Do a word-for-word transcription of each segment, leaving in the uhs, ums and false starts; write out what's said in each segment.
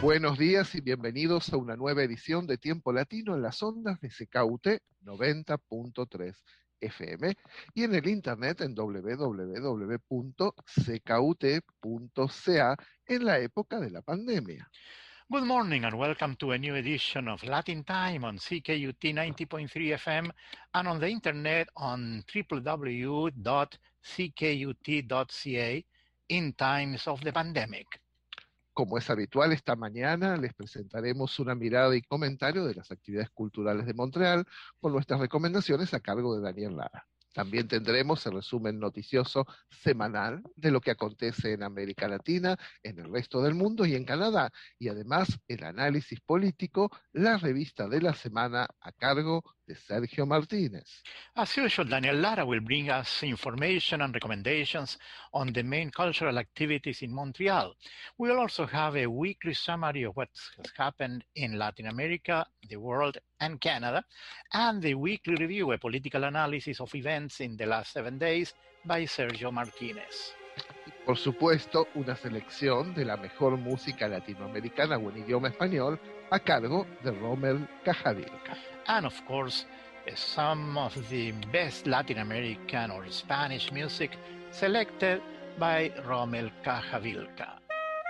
Buenos días y bienvenidos a una nueva edición de Tiempo Latino en las ondas de C K U T noventa punto tres F M y en el internet en doble u doble u doble u punto c k u t punto c a en la época de la pandemia. Good morning and welcome to a new edition of Latin Time on C K U T ninety point three F M and on the internet on w w w dot c k u t dot c a in times of the pandemic. Como es habitual, esta mañana les presentaremos una mirada y comentario de las actividades culturales de Montreal con nuestras recomendaciones a cargo de Daniel Lara. También tendremos el resumen noticioso semanal de lo que acontece en América Latina, en el resto del mundo y en Canadá, y además el análisis político, la revista de la semana a cargo de Sergio Martínez. As usual, Daniel Lara will bring us information and recommendations on the main cultural activities in Montreal. We will also have a weekly summary of what has happened in Latin America, the world, and Canada, and the weekly review, a political analysis of events in the last seven days by Sergio Martínez. Por supuesto, una selección de la mejor música latinoamericana o en idioma español a cargo de Rommel Cajavilca. And of course, some of the best Latin American or Spanish music selected by Rommel Cajavilca.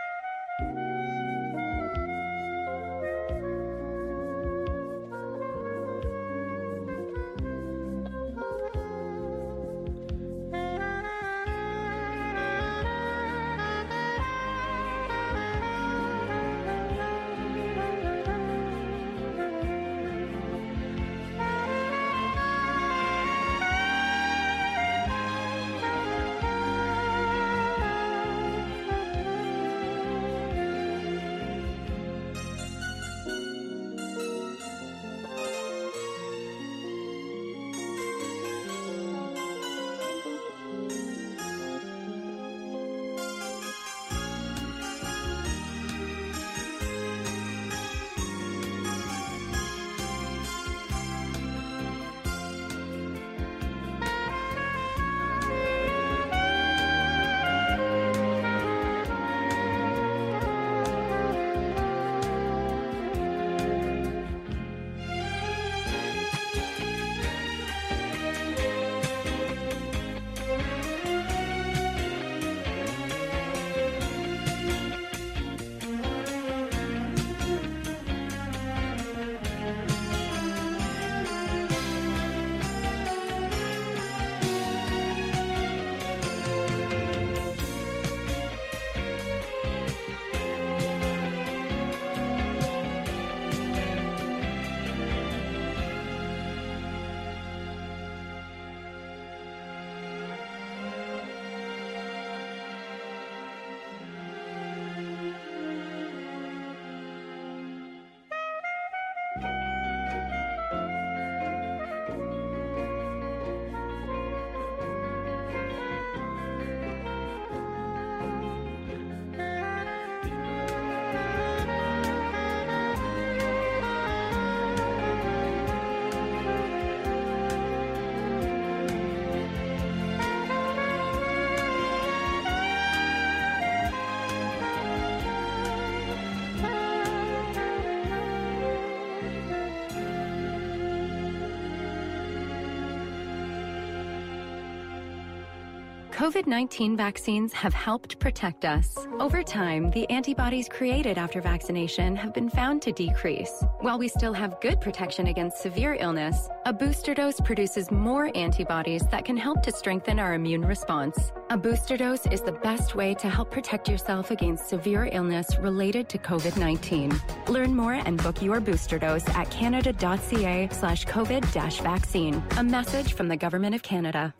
COVID nineteen vaccines have helped protect us. Over time, the antibodies created after vaccination have been found to decrease. While we still have good protection against severe illness, a booster dose produces more antibodies that can help to strengthen our immune response. A booster dose is the best way to help protect yourself against severe illness related to COVID nineteen. Learn more and book your booster dose at canada.ca slash COVID dash vaccine. A message from the Government of Canada.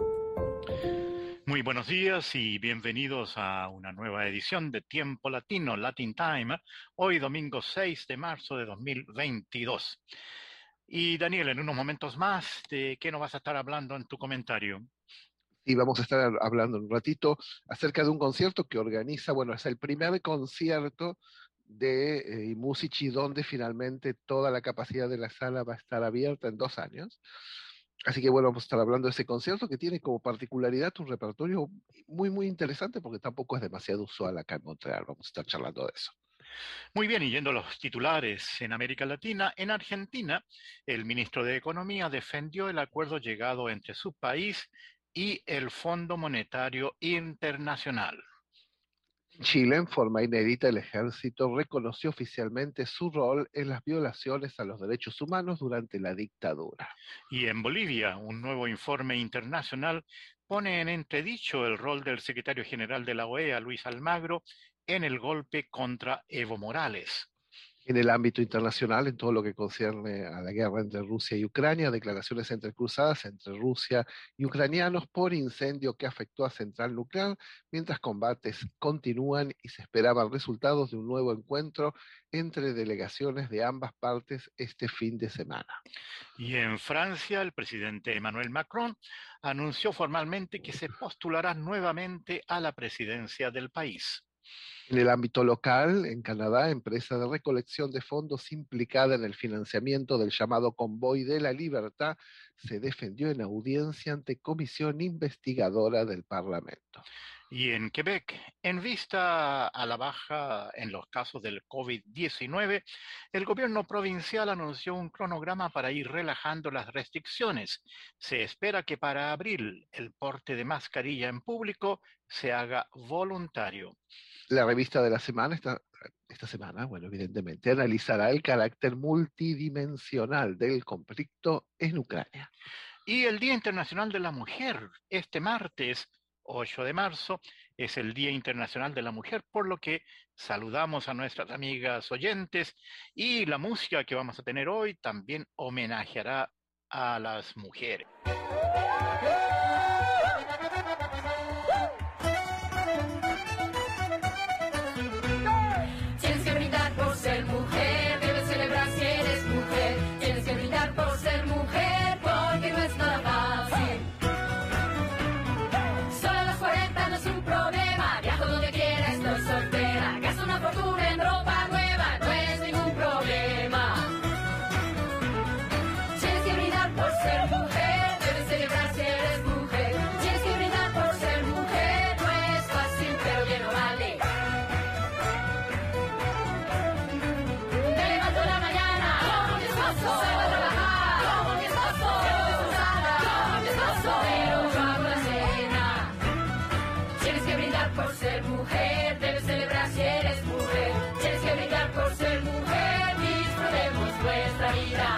Muy buenos días y bienvenidos a una nueva edición de Tiempo Latino, Latin Time, hoy domingo seis de marzo de dos mil veintidós. Y Daniel, en unos momentos más, ¿de qué nos vas a estar hablando en tu comentario? Y vamos a estar hablando un ratito acerca de un concierto que organiza, bueno, es el primer concierto de eh, Musici, donde finalmente toda la capacidad de la sala va a estar abierta en dos años. Así que bueno, vamos a estar hablando de ese concierto que tiene como particularidad un repertorio muy, muy interesante porque tampoco es demasiado usual acá en Montreal. Vamos a estar charlando de eso. Muy bien, y yendo a los titulares en América Latina, en Argentina, el ministro de Economía defendió el acuerdo llegado entre su país y el Fondo Monetario Internacional. En Chile, en forma inédita, el ejército reconoció oficialmente su rol en las violaciones a los derechos humanos durante la dictadura. Y en Bolivia, un nuevo informe internacional pone en entredicho el rol del secretario general de la O E A, Luis Almagro, en el golpe contra Evo Morales. En el ámbito internacional, en todo lo que concierne a la guerra entre Rusia y Ucrania, declaraciones entrecruzadas entre Rusia y ucranianos por incendio que afectó a central nuclear, mientras combates continúan y se esperaban resultados de un nuevo encuentro entre delegaciones de ambas partes este fin de semana. Y en Francia, el presidente Emmanuel Macron anunció formalmente que se postulará nuevamente a la presidencia del país. En el ámbito local, en Canadá, empresa de recolección de fondos implicada en el financiamiento del llamado Convoy de la Libertad, se defendió en audiencia ante comisión investigadora del Parlamento. Y en Quebec, en vista a la baja en los casos del COVID diecinueve, el gobierno provincial anunció un cronograma para ir relajando las restricciones. Se espera que para abril el porte de mascarilla en público se haga voluntario. La revista de la semana, esta, esta semana, bueno, evidentemente, analizará el carácter multidimensional del conflicto en Ucrania. Y el Día Internacional de la Mujer, este martes ocho de marzo, es el Día Internacional de la Mujer, por lo que saludamos a nuestras amigas oyentes y la música que vamos a tener hoy también homenajeará a las mujeres. Tienes que brindar por ser mujer, debes celebrar si eres mujer. Tienes que brindar por ser mujer, porque no es nada fácil. Solo a los cuarenta no es un problema, viajo donde quiera, estoy soltera. Gasto una fortuna en ropa nueva, no es ningún problema. Tienes que brindar por ser mujer, debes celebrar si eres mujer. Tienes que brindar por ser mujer, no es fácil, pero bien lo vale. Me levanto en la mañana, como mi esposo, salgo a trabajar, como mi esposo, llevo posada, como mi esposo, pero yo hago la cena. Tienes que brindar por ser mujer, debes celebrar si eres mujer. Tienes que brindar por ser mujer, disfrutemos nuestra vida.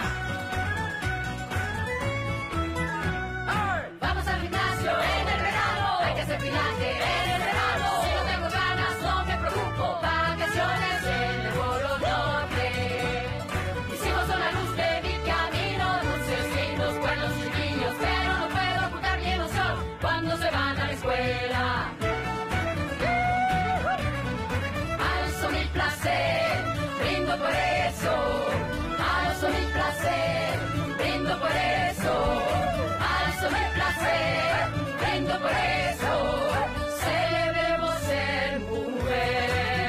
Vamos al gimnasio en el verano, hay que hacer pilates en el verano. Si no tengo ganas, no me preocupo, vacaciones en el Polo Norte. Mis hijos son la luz de mi camino, no sé si los buenos chiquillos, pero no puedo ocultar mi emoción cuando se van a la escuela. Alzo mi placer, brindo por eso. Alzo mi placer, brindo por eso. Alzo mi placer, brindo por eso. Celebremos ser mujer.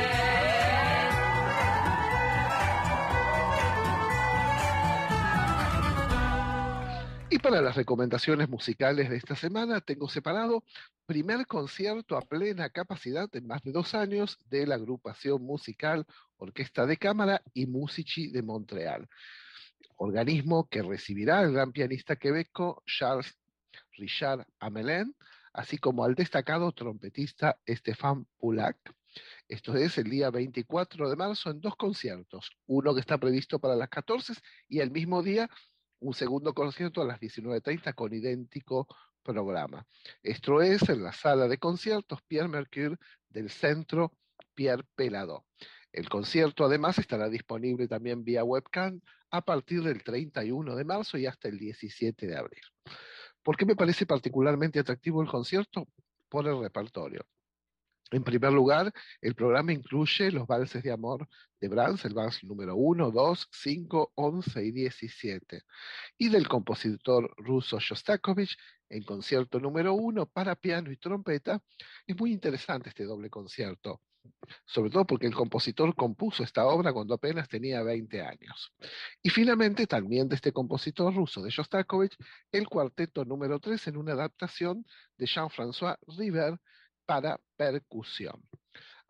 Y para las recomendaciones musicales de esta semana, tengo separado primer concierto a plena capacidad en más de dos años de la agrupación musical Orquesta de Cámara y Musici de Montreal, organismo que recibirá al gran pianista quebeco Charles Richard Amelin, así como al destacado trompetista Stéphane Poulack. Esto es el día veinticuatro de marzo en dos conciertos, uno que está previsto para las catorce y el mismo día un segundo concierto a las diecinueve treinta con idéntico programa. Esto es en la sala de conciertos Pierre Mercure del Centro Pierre Peladó. El concierto además estará disponible también vía webcam a partir del treinta y uno de marzo y hasta el diecisiete de abril. ¿Por qué me parece particularmente atractivo el concierto? Por el repertorio. En primer lugar, el programa incluye los valses de amor de Brahms, el vals número uno, dos, cinco, once y diecisiete, y del compositor ruso Shostakovich, en concierto número uno para piano y trompeta. Es muy interesante este doble concierto, sobre todo porque el compositor compuso esta obra cuando apenas tenía veinte años. Y finalmente, también de este compositor ruso de Shostakovich, el cuarteto número tres en una adaptación de Jean-François River para percusión.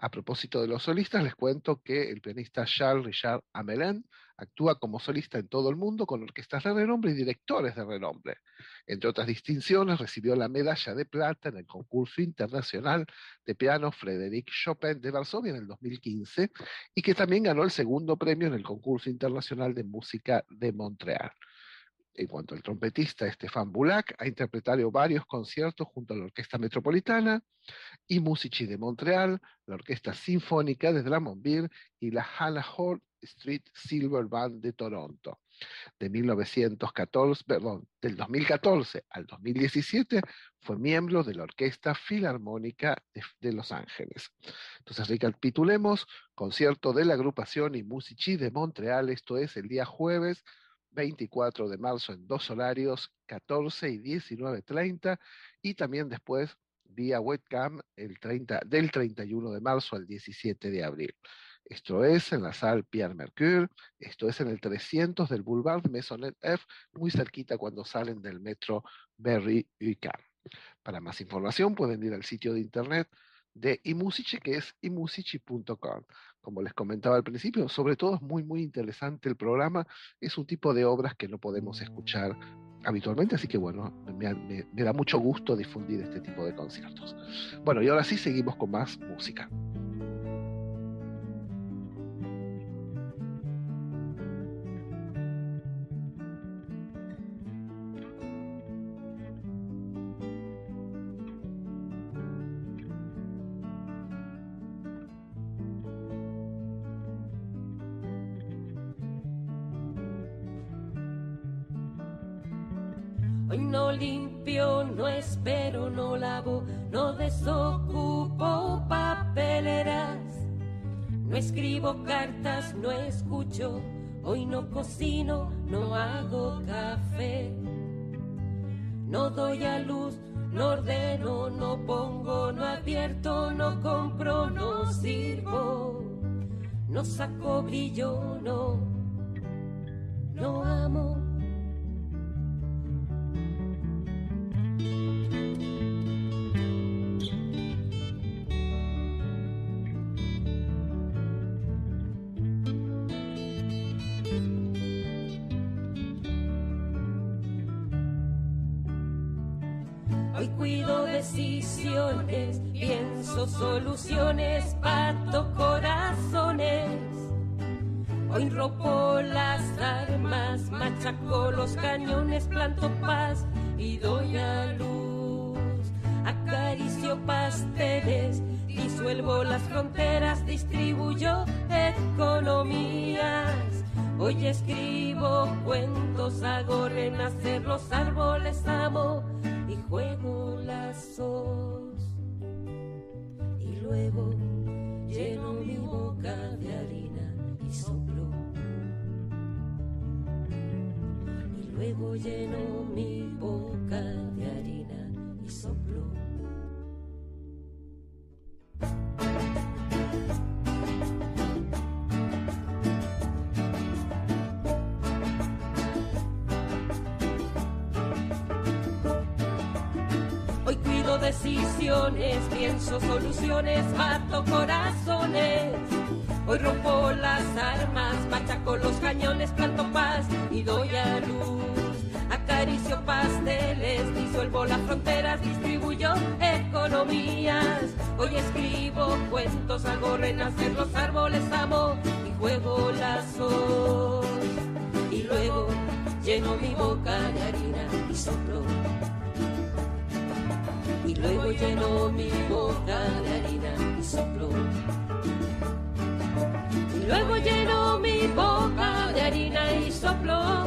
A propósito de los solistas, les cuento que el pianista Charles Richard Amelin actúa como solista en todo el mundo con orquestas de renombre y directores de renombre. Entre otras distinciones, recibió la medalla de plata en el concurso internacional de piano Frédéric Chopin de Varsovia en el dos mil quince y que también ganó el segundo premio en el concurso internacional de música de Montreal. En cuanto al trompetista Stéphane Boulac, ha interpretado varios conciertos junto a la Orquesta Metropolitana y Musici de Montreal, la Orquesta Sinfónica de Drummondville y la Hannah Hall Street Silver Band de Toronto. De mil novecientos catorce, perdón, del dos mil catorce al dos mil diecisiete fue miembro de la Orquesta Filarmónica de, de Los Ángeles. Entonces recapitulemos: concierto de la agrupación y Musici de Montreal, esto es el día jueves veinticuatro de marzo en dos horarios, catorce y diecinueve treinta, y también después vía webcam el treinta, del treinta y uno de marzo al diecisiete de abril. Esto es en la sala Pierre Mercure, esto es en el trescientos del Boulevard Maisonnette F, muy cerquita cuando salen del metro Berry-UQAM. Para más información pueden ir al sitio de internet de iMusici, que es i musici punto com. Como les comentaba al principio, sobre todo es muy muy interesante el programa, es un tipo de obras que no podemos escuchar habitualmente, así que bueno, me, me, me da mucho gusto difundir este tipo de conciertos. Bueno, y ahora sí seguimos con más música. Hoy no limpio, no espero, no lavo, no desocupo papeleras, no escribo cartas, no escucho, hoy no cocino, no hago café, no doy a luz, no ordeno, no pongo, no advierto, no compro, no sirvo, no saco brillo, no, no amo. Hoy cuido decisiones, pienso soluciones, parto corazones. Hoy rompo las armas, machaco los cañones, planto paz y doy a luz. Acaricio pasteles, disuelvo las fronteras, distribuyo economías. Hoy escribo cuentos, hago renacer los árboles, amo y juego lazos. Y luego lleno mi boca de harina y soplo. Y luego lleno mi boca de harina y soplo. Hoy cuido decisiones, pienso soluciones, mato corazones. Hoy rompo las armas, machaco los cañones, planto paz y doy a luz. Acaricio pasteles, disuelvo las fronteras, distribuyo economías. Hoy escribo cuentos, hago renacer los árboles, amo y juego lazos. Y luego lleno mi boca de harina y soplo. Y luego lleno mi boca de harina y soplo. Y luego lleno mi boca de harina y soplo.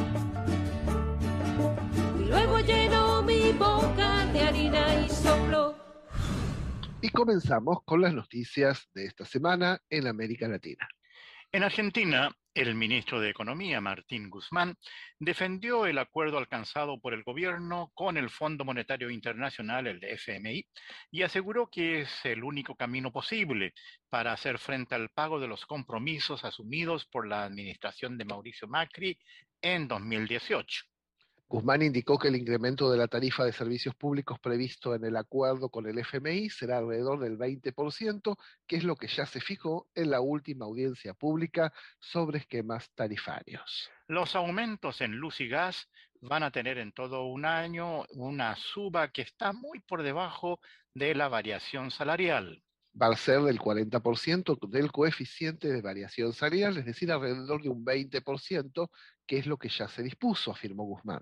Y luego lleno mi boca de harina y soplo. Y comenzamos con las noticias de esta semana en América Latina. En Argentina, el ministro de Economía, Martín Guzmán, defendió el acuerdo alcanzado por el gobierno con el Fondo Monetario Internacional, el F M I, y aseguró que es el único camino posible para hacer frente al pago de los compromisos asumidos por la administración de Mauricio Macri en dos mil dieciocho. Guzmán indicó que el incremento de la tarifa de servicios públicos previsto en el acuerdo con el F M I será alrededor del veinte por ciento, que es lo que ya se fijó en la última audiencia pública sobre esquemas tarifarios. Los aumentos en luz y gas van a tener en todo un año una suba que está muy por debajo de la variación salarial. Va a ser del cuarenta por ciento del coeficiente de variación salarial, es decir, alrededor de un veinte por ciento, que es lo que ya se dispuso, afirmó Guzmán.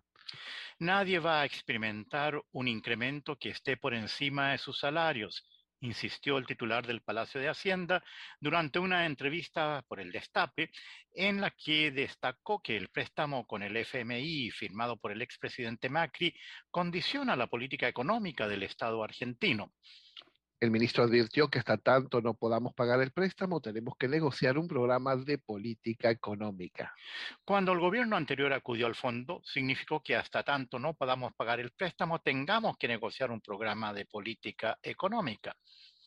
Nadie va a experimentar un incremento que esté por encima de sus salarios, insistió el titular del Palacio de Hacienda durante una entrevista por el Destape, en la que destacó que el préstamo con el F M I firmado por el expresidente Macri condiciona la política económica del Estado argentino. El ministro advirtió que hasta tanto no podamos pagar el préstamo, tenemos que negociar un programa de política económica. Cuando el gobierno anterior acudió al fondo, significó que hasta tanto no podamos pagar el préstamo, tengamos que negociar un programa de política económica.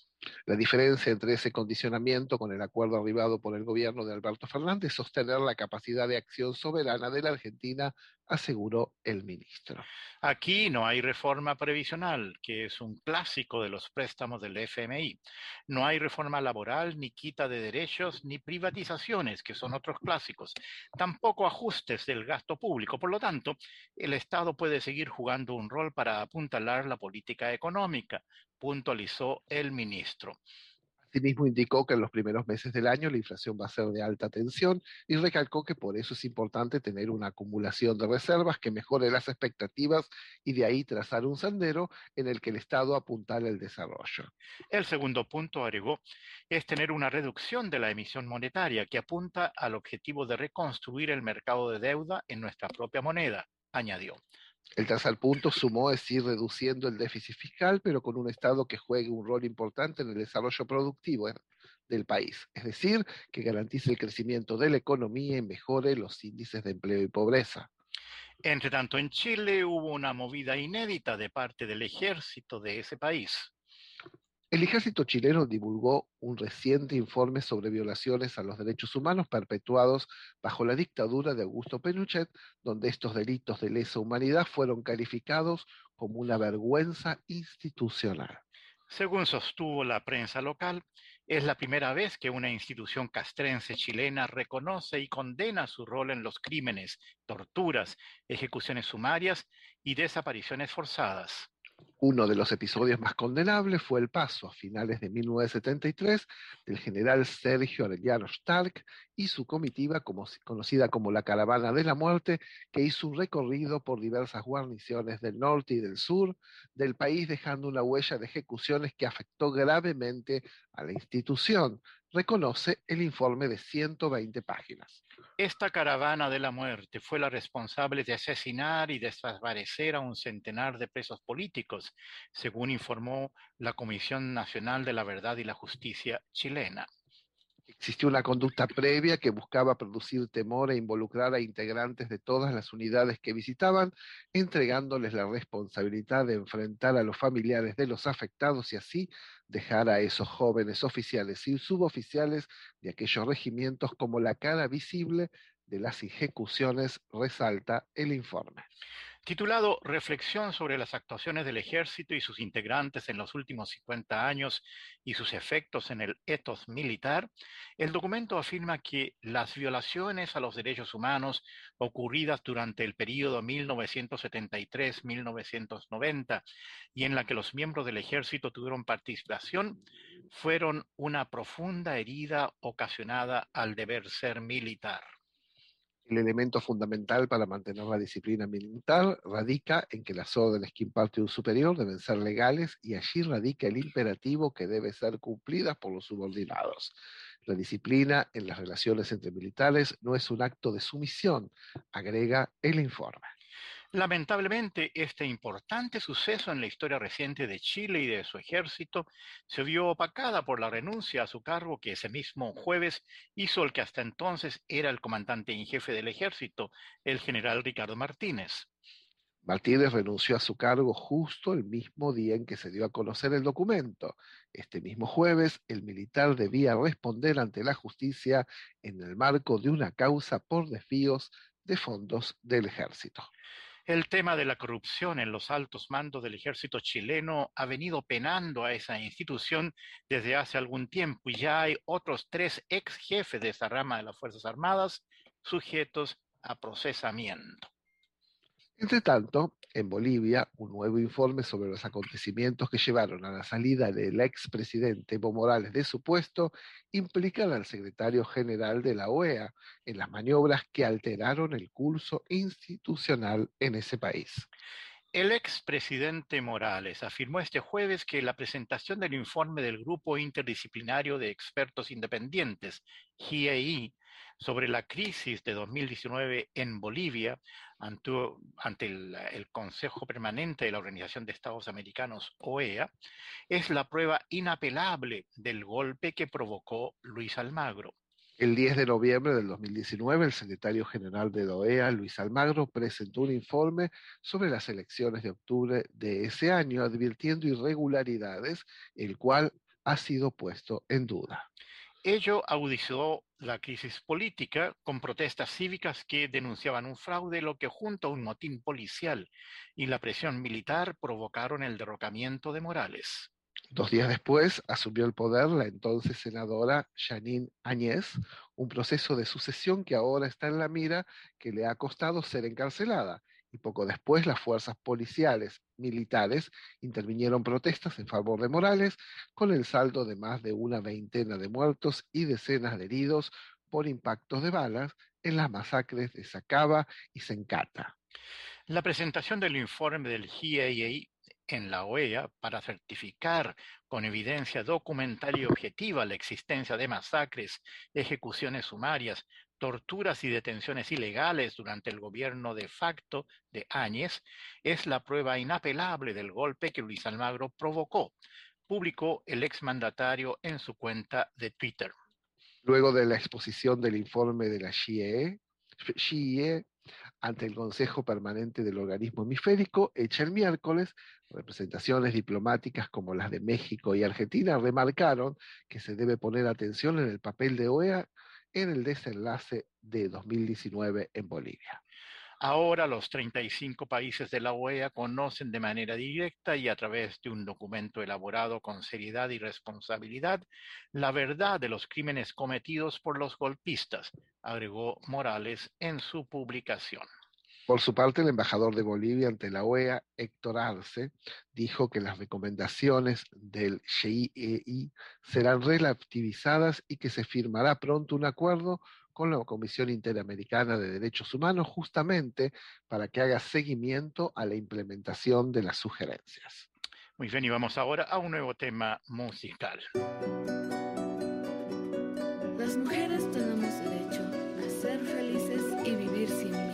La diferencia entre ese condicionamiento con el acuerdo arribado por el gobierno de Alberto Fernández es sostener la capacidad de acción soberana de la Argentina, aseguró el ministro. Aquí no hay reforma previsional, que es un clásico de los préstamos del F M I. No hay reforma laboral, ni quita de derechos, ni privatizaciones, que son otros clásicos. Tampoco ajustes del gasto público. Por lo tanto, el Estado puede seguir jugando un rol para apuntalar la política económica, puntualizó el ministro. Asimismo, indicó que en los primeros meses del año la inflación va a ser de alta tensión y recalcó que por eso es importante tener una acumulación de reservas que mejore las expectativas y de ahí trazar un sendero en el que el Estado apuntale el desarrollo. El segundo punto, agregó, es tener una reducción de la emisión monetaria que apunta al objetivo de reconstruir el mercado de deuda en nuestra propia moneda, añadió. El tercer punto, sumó, es ir reduciendo el déficit fiscal, pero con un Estado que juegue un rol importante en el desarrollo productivo del país, es decir, que garantice el crecimiento de la economía y mejore los índices de empleo y pobreza. Entre tanto, en Chile hubo una movida inédita de parte del ejército de ese país. El ejército chileno divulgó un reciente informe sobre violaciones a los derechos humanos perpetuados bajo la dictadura de Augusto Pinochet, donde estos delitos de lesa humanidad fueron calificados como una vergüenza institucional. Según sostuvo la prensa local, es la primera vez que una institución castrense chilena reconoce y condena su rol en los crímenes, torturas, ejecuciones sumarias y desapariciones forzadas. Uno de los episodios más condenables fue el paso a finales de mil novecientos setenta y tres del general Sergio Arellano Stark y su comitiva, como, conocida como la Caravana de la Muerte, que hizo un recorrido por diversas guarniciones del norte y del sur del país, dejando una huella de ejecuciones que afectó gravemente a la institución, reconoce el informe de ciento veinte páginas. Esta caravana de la muerte fue la responsable de asesinar y desaparecer a un centenar de presos políticos, según informó la Comisión Nacional de la Verdad y la Justicia chilena. Existió una conducta previa que buscaba producir temor e involucrar a integrantes de todas las unidades que visitaban, entregándoles la responsabilidad de enfrentar a los familiares de los afectados y así dejar a esos jóvenes oficiales y suboficiales de aquellos regimientos como la cara visible de las ejecuciones, resalta el informe. Titulado Reflexión sobre las actuaciones del ejército y sus integrantes en los últimos cincuenta años y sus efectos en el ethos militar, el documento afirma que las violaciones a los derechos humanos ocurridas durante el período mil novecientos setenta y tres a mil novecientos noventa y en la que los miembros del ejército tuvieron participación fueron una profunda herida ocasionada al deber ser militar. El elemento fundamental para mantener la disciplina militar radica en que las órdenes que imparte un superior deben ser legales y allí radica el imperativo que debe ser cumplida por los subordinados. La disciplina en las relaciones entre militares no es un acto de sumisión, agrega el informe. Lamentablemente, este importante suceso en la historia reciente de Chile y de su ejército se vio opacada por la renuncia a su cargo que ese mismo jueves hizo el que hasta entonces era el comandante en jefe del ejército, el general Ricardo Martínez. Martínez renunció a su cargo justo el mismo día en que se dio a conocer el documento. Este mismo jueves, el militar debía responder ante la justicia en el marco de una causa por desvíos de fondos del ejército. El tema de la corrupción en los altos mandos del ejército chileno ha venido penando a esa institución desde hace algún tiempo y ya hay otros tres ex jefes de esa rama de las Fuerzas Armadas sujetos a procesamiento. Entre tanto, en Bolivia, un nuevo informe sobre los acontecimientos que llevaron a la salida del expresidente Evo Morales de su puesto implican al secretario general de la O E A en las maniobras que alteraron el curso institucional en ese país. El expresidente Morales afirmó este jueves que la presentación del informe del Grupo Interdisciplinario de Expertos Independientes, G I E I, sobre la crisis de dos mil diecinueve en Bolivia ante, ante el, el Consejo Permanente de la Organización de Estados Americanos, O E A, es la prueba inapelable del golpe que provocó Luis Almagro. El diez de noviembre del dos mil diecinueve, el secretario general de la O E A, Luis Almagro, presentó un informe sobre las elecciones de octubre de ese año, advirtiendo irregularidades, el cual ha sido puesto en duda. Ello agudizó la crisis política con protestas cívicas que denunciaban un fraude, lo que junto a un motín policial y la presión militar provocaron el derrocamiento de Morales. Dos días después asumió el poder la entonces senadora Jeanine Áñez, un proceso de sucesión que ahora está en la mira, que le ha costado ser encarcelada. Y poco después las fuerzas policiales, militares, intervinieron protestas en favor de Morales, con el saldo de más de una veintena de muertos y decenas de heridos por impactos de balas en las masacres de Sacaba y Sencata. La presentación del informe del G I E I en la O E A para certificar con evidencia documental y objetiva la existencia de masacres, ejecuciones sumarias, torturas y detenciones ilegales durante el gobierno de facto de Áñez es la prueba inapelable del golpe que Luis Almagro provocó, publicó el exmandatario en su cuenta de Twitter. Luego de la exposición del informe de la G I E I ante el Consejo Permanente del Organismo Hemisférico, hecha el miércoles, representaciones diplomáticas como las de México y Argentina remarcaron que se debe poner atención en el papel de O E A en el desenlace de dos mil diecinueve en Bolivia. Ahora los treinta y cinco países de la O E A conocen de manera directa y a través de un documento elaborado con seriedad y responsabilidad la verdad de los crímenes cometidos por los golpistas, agregó Morales en su publicación. Por su parte, el embajador de Bolivia ante la O E A, Héctor Arce, dijo que las recomendaciones del G I E I serán relativizadas y que se firmará pronto un acuerdo con la Comisión Interamericana de Derechos Humanos justamente para que haga seguimiento a la implementación de las sugerencias. Muy bien, y vamos ahora a un nuevo tema musical. Las mujeres tenemos derecho a ser felices y vivir sin miedo.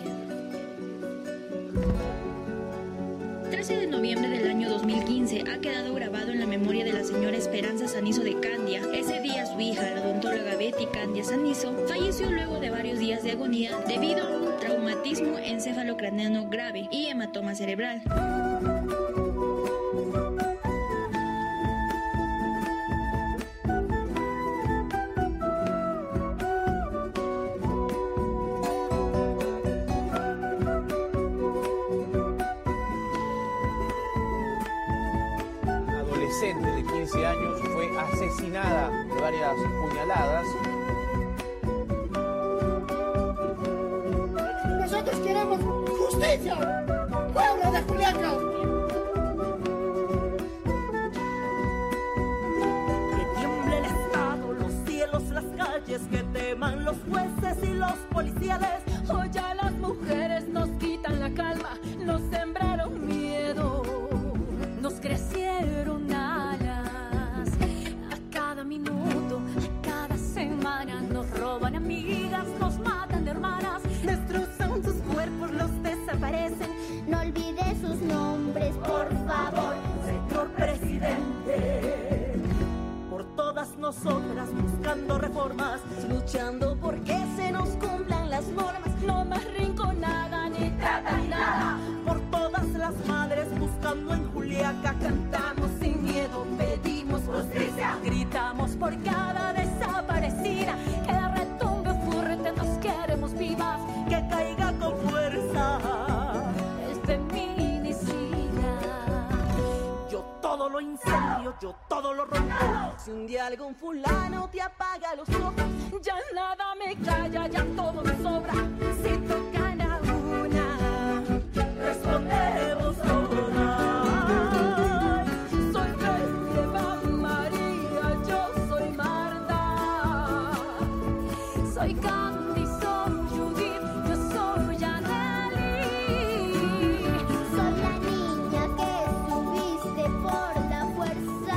trece de noviembre del año dos mil quince ha quedado grabado en la memoria de la señora Esperanza Sanizo de Candia. Ese día su hija, la odontóloga Betty Candia Sanizo, falleció luego de varios días de agonía debido a un traumatismo encefalocraneano grave y hematoma cerebral. De quince años fue asesinada de varias puñaladas. Nosotros queremos justicia, pueblo de Juliaca. Que tiemble el Estado, los cielos, las calles, que teman los jueces y los policiales. Hoy ya las mujeres nos quitan la calma, nos sembraron miedo, nos crecieron alas. A cada minuto, a cada semana nos roban amigas, nos matan hermanas, destrozan sus cuerpos, los desaparecen. No olvide sus nombres, por favor, señor presidente. Por todas nosotras buscando reformas, luchando porque se nos cumplan las normas, no más rinconada ni trata ni nada. Por todas las madres buscando en Juliaca, cantamos sin miedo, pedimos justicia, gritamos por cada desaparecida, que la retumbe fuerte, nos queremos vivas, que caiga con fuerza este yo todo lo rompo. Si un día algún fulano te apaga los ojos, ya nada me calla, ya todo me sobra. Si tocan a una, respondemos ahora. Soy Eva María, yo soy Marta. Soy Candy, soy Judith, yo soy Anneli. Soy la niña que subiste por la fuerza.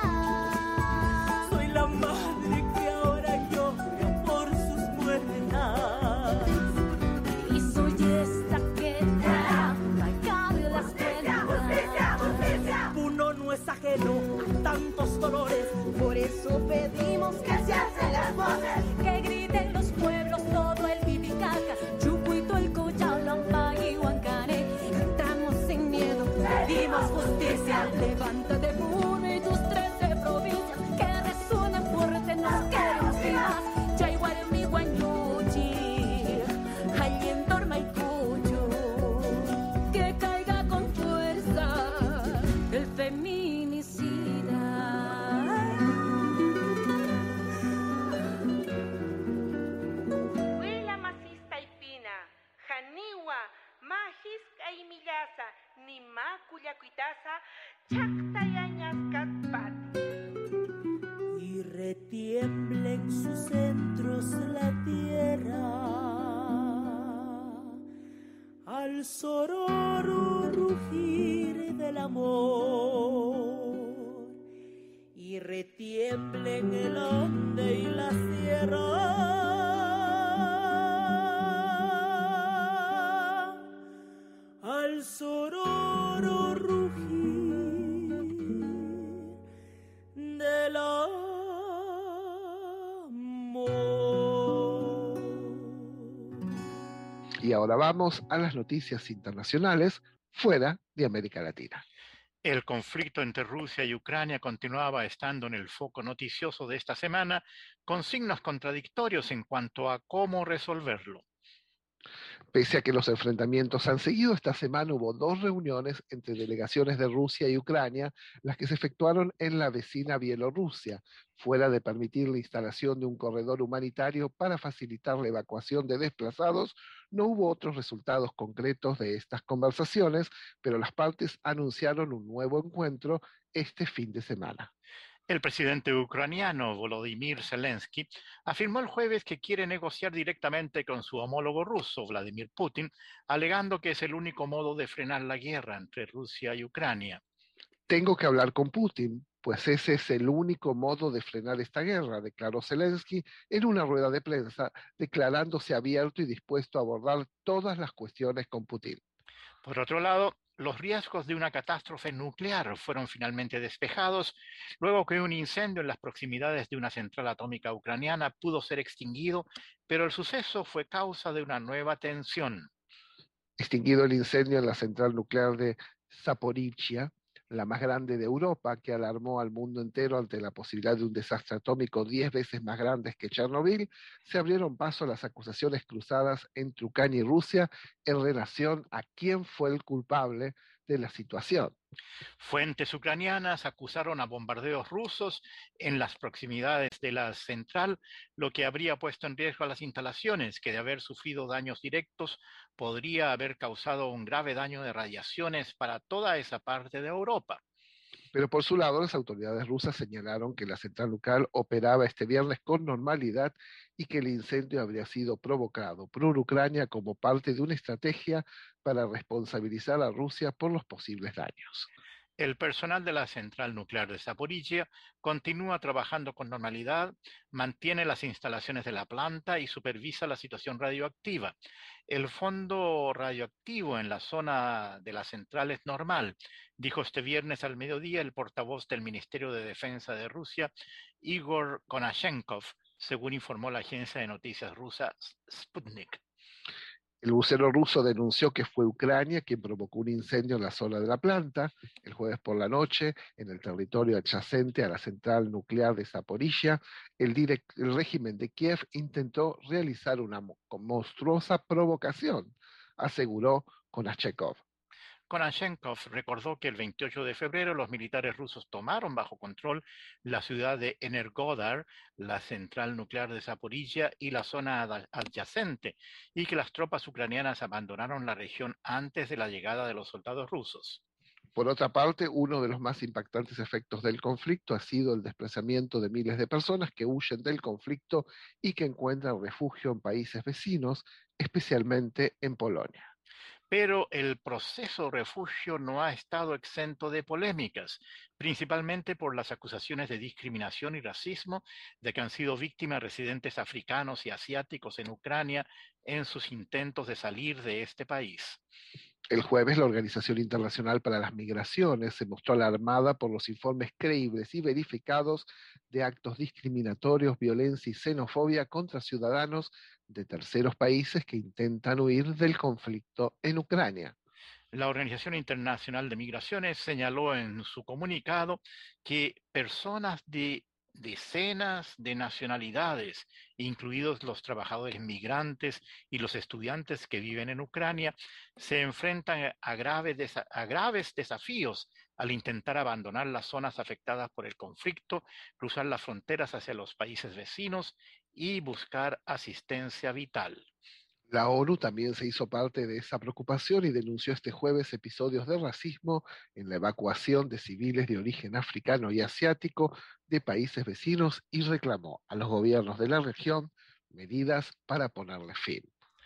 Soy la madre que ahora llora por sus muertas. Y soy esta que trata y cabe las penas. ¡Justicia, justicia! Uno no es ajeno a tantos dolores, por eso pedimos que se alcen las voces, que griten los pueblos todo el Titicaca, Chucuito, el Collao, Lampa y Huancané. Cantamos sin miedo, pedimos justicia. Levántate, Puno, y tus trece provincias, que resuenen fuerte, nos queremos vivas. Chayhuarmi, Guanyuchi, Allien, Maicucho, que caiga con fuerza el feminicida. Huila masista y pina, Janiwa, Majisca y Millaza, Nima Cuyacuitaza, Chacta y Añascatpat. Y retiemble en sus centros la tierra al sororo rugir del amor, y retiemble en el Ande y la sierra al sororo rugir del amor. Y ahora vamos a las noticias internacionales fuera de América Latina. El conflicto entre Rusia y Ucrania continuaba estando en el foco noticioso de esta semana, con signos contradictorios en cuanto a cómo resolverlo. Pese a que los enfrentamientos han seguido, esta semana hubo dos reuniones entre delegaciones de Rusia y Ucrania, las que se efectuaron en la vecina Bielorrusia, fuera de permitir la instalación de un corredor humanitario para facilitar la evacuación de desplazados. No hubo otros resultados concretos de estas conversaciones, pero las partes anunciaron un nuevo encuentro este fin de semana. El presidente ucraniano Volodymyr Zelensky afirmó el jueves que quiere negociar directamente con su homólogo ruso, Vladimir Putin, alegando que es el único modo de frenar la guerra entre Rusia y Ucrania. Tengo que hablar con Putin, pues ese es el único modo de frenar esta guerra, declaró Zelensky en una rueda de prensa, declarándose abierto y dispuesto a abordar todas las cuestiones con Putin. Por otro lado, los riesgos de una catástrofe nuclear fueron finalmente despejados luego que un incendio en las proximidades de una central atómica ucraniana pudo ser extinguido, pero el suceso fue causa de una nueva tensión. Extinguido el incendio en la central nuclear de Zaporizhia, la más grande de Europa, que alarmó al mundo entero ante la posibilidad de un desastre atómico diez veces más grande que Chernobyl, se abrieron paso las acusaciones cruzadas entre Ucrania y Rusia en relación a quién fue el culpable de la situación. Fuentes ucranianas acusaron a bombardeos rusos en las proximidades de la central, lo que habría puesto en riesgo a las instalaciones, que de haber sufrido daños directos podría haber causado un grave daño de radiaciones para toda esa parte de Europa. Pero por su lado, las autoridades rusas señalaron que la central nuclear operaba este viernes con normalidad y que el incendio habría sido provocado por Ucrania como parte de una estrategia para responsabilizar a Rusia por los posibles daños. El personal de la central nuclear de Zaporizhia continúa trabajando con normalidad, mantiene las instalaciones de la planta y supervisa la situación radioactiva. El fondo radioactivo en la zona de la central es normal, dijo este viernes al mediodía el portavoz del Ministerio de Defensa de Rusia, Igor Konashenkov, según informó la agencia de noticias rusa Sputnik. El vocero ruso denunció que fue Ucrania quien provocó un incendio en la zona de la planta el jueves por la noche en el territorio adyacente a la central nuclear de Zaporizhia. El, direct, el régimen de Kiev intentó realizar una monstruosa provocación, aseguró Konashchenkov. Konashenkov recordó que el veintiocho de febrero los militares rusos tomaron bajo control la ciudad de Energodar, la central nuclear de Zaporizhia y la zona adyacente, y que las tropas ucranianas abandonaron la región antes de la llegada de los soldados rusos. Por otra parte, uno de los más impactantes efectos del conflicto ha sido el desplazamiento de miles de personas que huyen del conflicto y que encuentran refugio en países vecinos, especialmente en Polonia. Pero el proceso de refugio no ha estado exento de polémicas, principalmente por las acusaciones de discriminación y racismo de que han sido víctimas residentes africanos y asiáticos en Ucrania en sus intentos de salir de este país. El jueves, la Organización Internacional para las Migraciones se mostró alarmada por los informes creíbles y verificados de actos discriminatorios, violencia y xenofobia contra ciudadanos de terceros países que intentan huir del conflicto en Ucrania. La Organización Internacional de Migraciones señaló en su comunicado que personas de decenas de nacionalidades, incluidos los trabajadores migrantes y los estudiantes que viven en Ucrania, se enfrentan a graves, a graves desafíos al intentar abandonar las zonas afectadas por el conflicto, cruzar las fronteras hacia los países vecinos y buscar asistencia vital. La ONU también se hizo parte de esa preocupación y denunció este jueves episodios de racismo en la evacuación de civiles de origen africano y asiático de países vecinos y reclamó a los gobiernos de la región medidas para ponerle fin.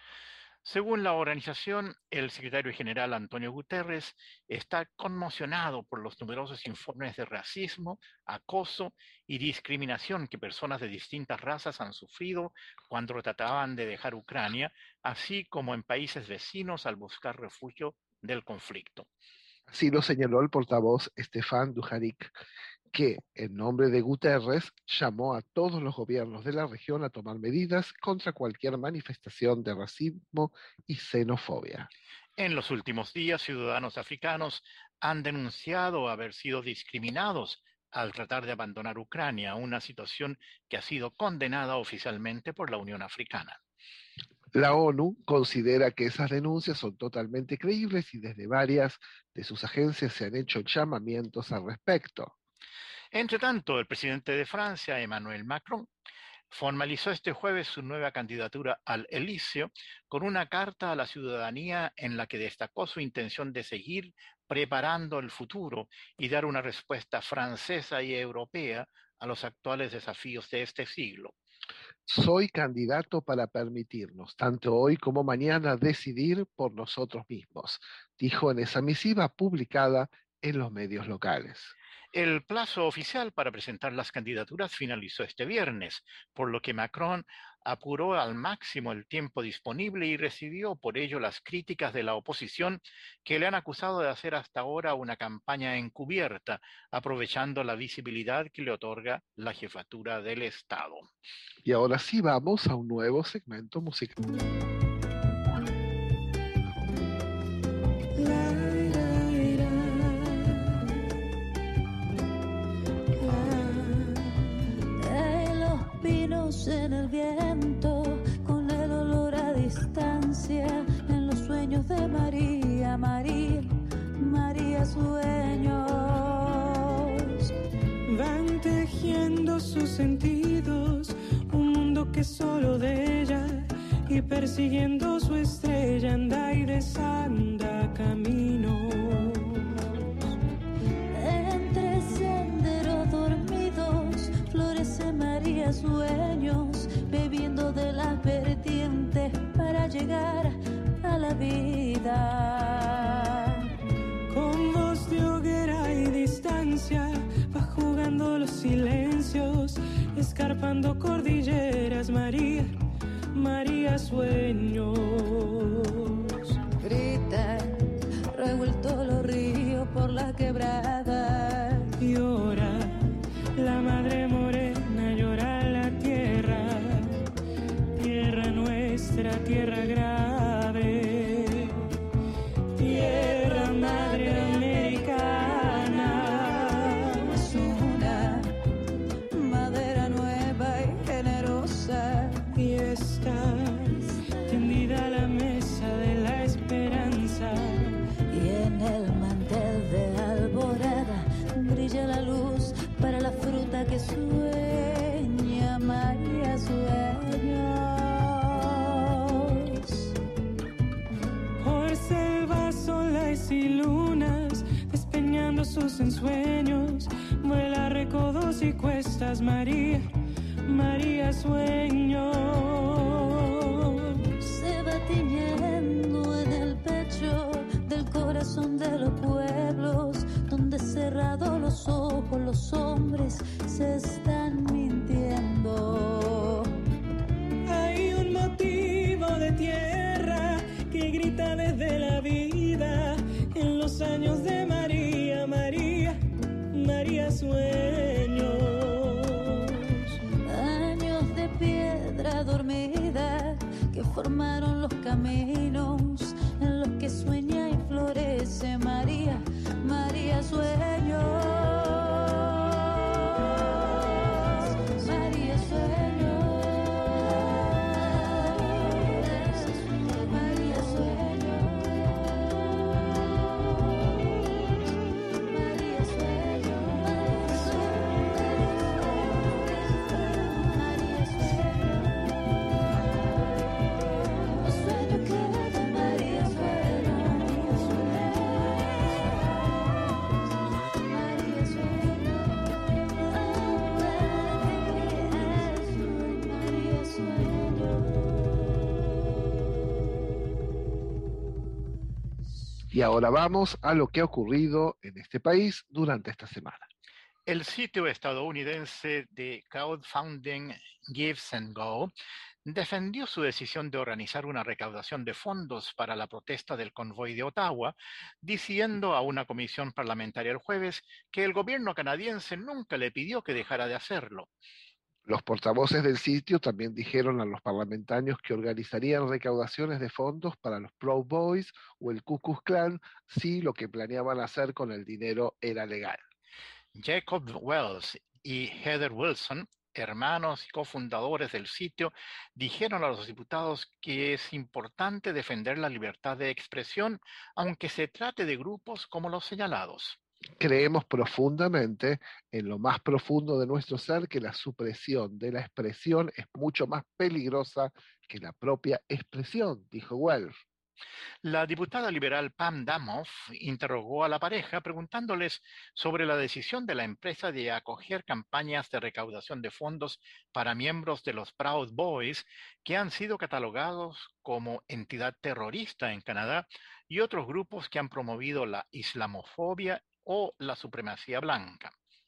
Según la organización, el secretario general Antonio Guterres está conmocionado por los numerosos informes de racismo, acoso y discriminación que personas de distintas razas han sufrido cuando trataban de dejar Ucrania, así como en países vecinos al buscar refugio del conflicto. Así lo señaló el portavoz Stefan Dujarric, que, en nombre de Guterres, llamó a todos los gobiernos de la región a tomar medidas contra cualquier manifestación de racismo y xenofobia. En los últimos días, ciudadanos africanos han denunciado haber sido discriminados al tratar de abandonar Ucrania, una situación que ha sido condenada oficialmente por la Unión Africana. La ONU considera que esas denuncias son totalmente creíbles y desde varias de sus agencias se han hecho llamamientos al respecto. Entre tanto, el presidente de Francia, Emmanuel Macron, formalizó este jueves su nueva candidatura al Elíseo con una carta a la ciudadanía en la que destacó su intención de seguir preparando el futuro y dar una respuesta francesa y europea a los actuales desafíos de este siglo. Soy candidato para permitirnos, tanto hoy como mañana, decidir por nosotros mismos, dijo en esa misiva publicada en los medios locales. El plazo oficial para presentar las candidaturas finalizó este viernes, por lo que Macron apuró al máximo el tiempo disponible y recibió por ello las críticas de la oposición que le han acusado de hacer hasta ahora una campaña encubierta, aprovechando la visibilidad que le otorga la jefatura del Estado. Y ahora sí vamos a un nuevo segmento musical. En el viento, con el olor a distancia, en los sueños de María, María, María sueños. Van tejiendo sus sentidos, un mundo que es solo de ella, y persiguiendo su estrella anda y desanda caminos. Entre senderos dormidos florece María sueños, bebiendo de las vertientes para llegar a la vida. Con voz de hoguera y distancia va jugando los silencios, escarpando cordilleras, María, María sueños. Grita, revuelto los ríos por la quebrada. Llora la madre morena, llora la tierra, tierra nuestra, tierra grave, tierra madre americana. Es una madera nueva y generosa, y está tendida a la mesa de la esperanza, y en el sueña, María sueños. Por selvas, soles y lunas, despeñando sus ensueños, vuela recodos y cuestas, María, María sueños. Se va tiñendo en el pecho del corazón de los pueblos, donde cerrados los ojos los hombres se están mintiendo. Hay un motivo de tierra que grita desde la vida en los años de María, María, María sueños. Años de piedra dormida que formaron los caminos en los que sueña y florece María, María sueños. María sueños. María sueños. María sueños. María sueños. Los sueños que de María sueños. María Y ahora vamos a lo que ha ocurrido en este país durante esta semana. El sitio estadounidense de crowdfunding Give and Go defendió su decisión de organizar una recaudación de fondos para la protesta del convoy de Ottawa, diciendo a una comisión parlamentaria el jueves que el gobierno canadiense nunca le pidió que dejara de hacerlo. Los portavoces del sitio también dijeron a los parlamentarios que organizarían recaudaciones de fondos para los Proud Boys o el Ku Klux Klan si lo que planeaban hacer con el dinero era legal. Jacob Wells y Heather Wilson, hermanos y cofundadores del sitio, dijeron a los diputados que es importante defender la libertad de expresión, aunque se trate de grupos como los señalados. Creemos profundamente, en lo más profundo de nuestro ser, que la supresión de la expresión es mucho más peligrosa que la propia expresión, dijo Wells. La diputada liberal Pam Damoff interrogó a la pareja preguntándoles sobre la decisión de la empresa de acoger campañas de recaudación de fondos para miembros de los Proud Boys que han sido catalogados como entidad terrorista en Canadá y otros grupos que han promovido la islamofobia o la supremacía blanca.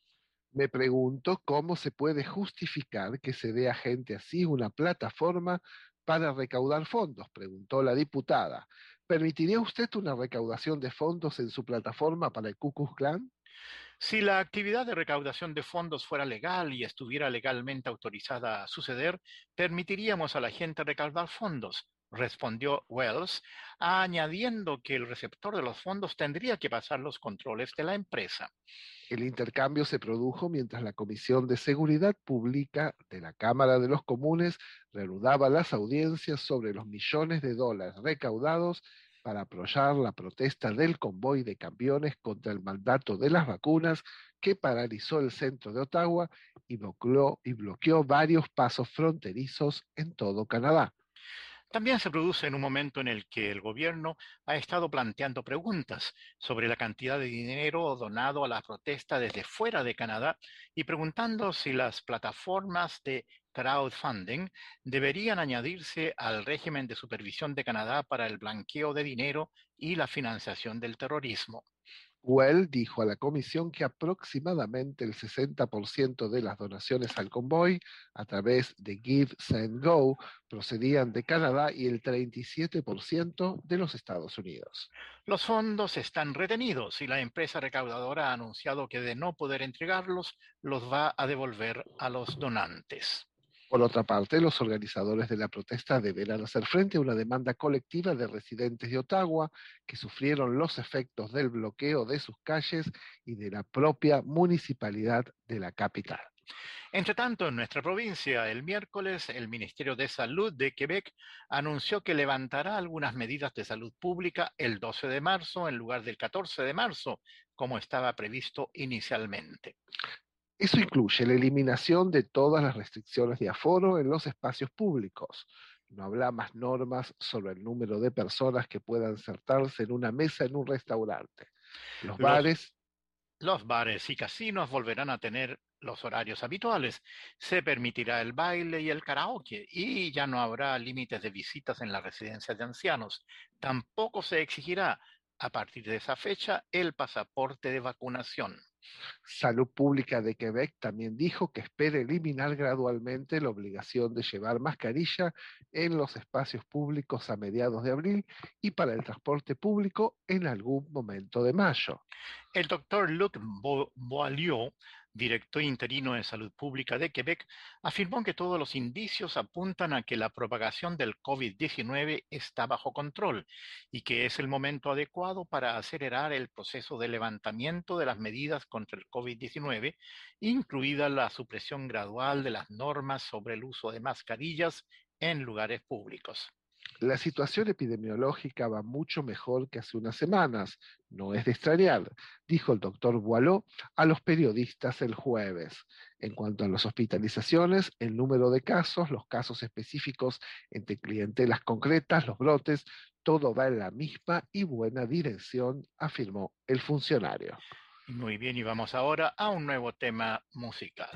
Me pregunto cómo se puede justificar que se dé a gente así una plataforma para recaudar fondos, preguntó la diputada. ¿Permitiría usted una recaudación de fondos en su plataforma para el Ku Klux Klan? Si la actividad de recaudación de fondos fuera legal y estuviera legalmente autorizada a suceder, permitiríamos a la gente recaudar fondos, respondió Wells, añadiendo que el receptor de los fondos tendría que pasar los controles de la empresa. El intercambio se produjo mientras la Comisión de Seguridad Pública de la Cámara de los Comunes reanudaba las audiencias sobre los millones de dólares recaudados para apoyar la protesta del convoy de camiones contra el mandato de las vacunas que paralizó el centro de Ottawa y bloqueó, y bloqueó varios pasos fronterizos en todo Canadá. También se produce en un momento en el que el gobierno ha estado planteando preguntas sobre la cantidad de dinero donado a la protesta desde fuera de Canadá y preguntando si las plataformas de crowdfunding deberían añadirse al régimen de supervisión de Canadá para el blanqueo de dinero y la financiación del terrorismo. Well dijo a la comisión que aproximadamente el sesenta por ciento de las donaciones al convoy a través de Give, Send, Go procedían de Canadá y el treinta y siete por ciento de los Estados Unidos. Los fondos están retenidos y la empresa recaudadora ha anunciado que de no poder entregarlos, los va a devolver a los donantes. Por otra parte, los organizadores de la protesta deberán hacer frente a una demanda colectiva de residentes de Ottawa que sufrieron los efectos del bloqueo de sus calles y de la propia municipalidad de la capital. Entre tanto, en nuestra provincia, el miércoles, el Ministerio de Salud de Quebec anunció que levantará algunas medidas de salud pública el doce de marzo en lugar del catorce de marzo, como estaba previsto inicialmente. Eso incluye la eliminación de todas las restricciones de aforo en los espacios públicos. No habrá más normas sobre el número de personas que puedan sentarse en una mesa en un restaurante. Los bares... Los, los bares y casinos volverán a tener los horarios habituales. Se permitirá el baile y el karaoke y ya no habrá límites de visitas en las residencias de ancianos. Tampoco se exigirá, a partir de esa fecha, el pasaporte de vacunación. Salud Pública de Quebec también dijo que espera eliminar gradualmente la obligación de llevar mascarilla en los espacios públicos a mediados de abril y para el transporte público en algún momento de mayo. El doctor Luc Boileau, director interino de Salud Pública de Quebec, afirmó que todos los indicios apuntan a que la propagación del COVID diecinueve está bajo control y que es el momento adecuado para acelerar el proceso de levantamiento de las medidas contra el COVID diecinueve, incluida la supresión gradual de las normas sobre el uso de mascarillas en lugares públicos. La situación epidemiológica va mucho mejor que hace unas semanas, no es de extrañar, dijo el doctor Boileau a los periodistas el jueves. En cuanto a las hospitalizaciones, el número de casos, los casos específicos entre clientelas concretas, los brotes, todo va en la misma y buena dirección, afirmó el funcionario. Muy bien, y vamos ahora a un nuevo tema musical.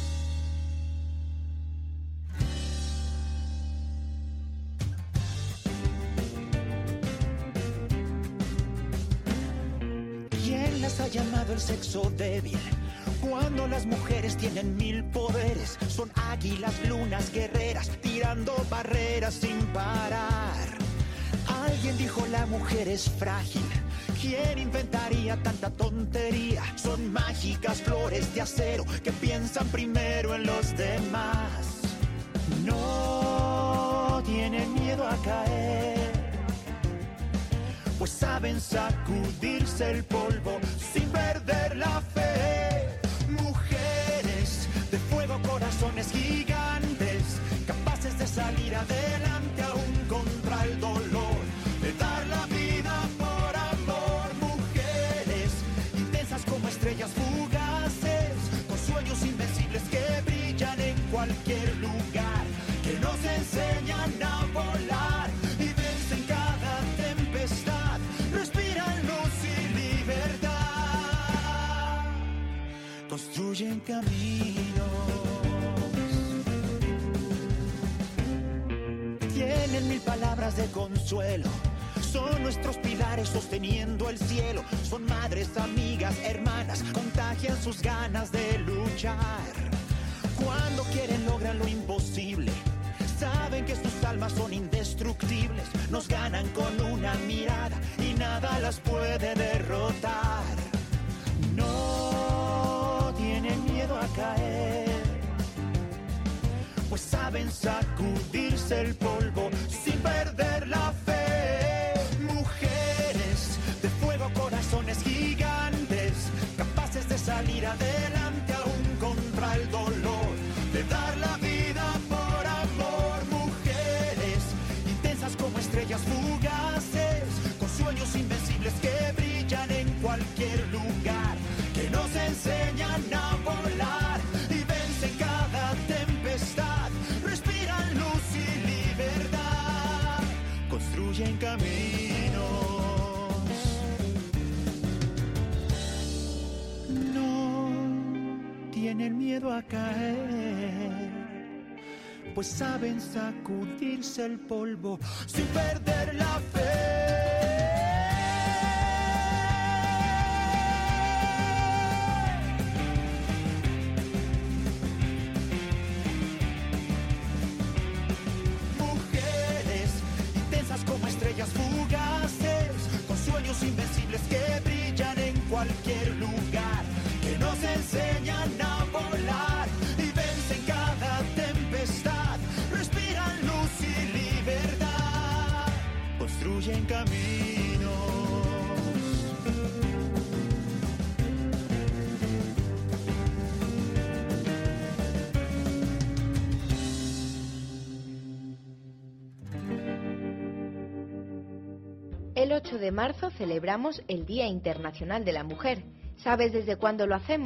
¿Quién las ha llamado el sexo débil? Cuando las mujeres tienen mil poderes, son águilas, lunas, guerreras, tirando barreras sin parar. Alguien dijo la mujer es frágil. ¿Quién inventaría tanta tontería? Son mágicas flores de acero que piensan primero en los demás. No tienen miedo a caer, pues saben sacudirse el polvo sin perder la fe. Mujeres de fuego, corazones gigantes, capaces de salir adelante aún contra el dolor, de dar la vida por amor. Mujeres intensas como estrellas fugaces, con sueños invencibles que brillan en cualquier lugar, que nos enseñan a volar y vencen cada tempestad, respiran luz y libertad, construyen caminos, tienen mil palabras de consuelo, son nuestros pilares sosteniendo el cielo, son madres, amigas, hermanas, contagian sus ganas de luchar. Cuando quieren logran lo imposible, saben que sus almas son indestructibles, nos ganan con una mirada y nada las puede derrotar. No tienen miedo a caer, pues saben sacudirse el polvo sin perder la fe. Mujeres de fuego, corazones gigantes, capaces de salir adelante aún contra el dolor, de dar la vida por amor. Mujeres intensas como estrellas fugaces, con sueños invencibles que brillan en cualquier lugar, que nos enseñan a volar y vencen cada tempestad, respiran luz y libertad, construyen caminos. No tienen miedo a caer, pues saben sacudirse el polvo sin perder la fe. Estrellas fugaces, con sueños invencibles que brillan en cualquier lugar, que nos enseñan a volar y vencen cada tempestad, respiran luz y libertad, construyen caminos. El ocho de marzo celebramos el Día Internacional de la Mujer. ¿Sabes desde cuándo lo hacemos?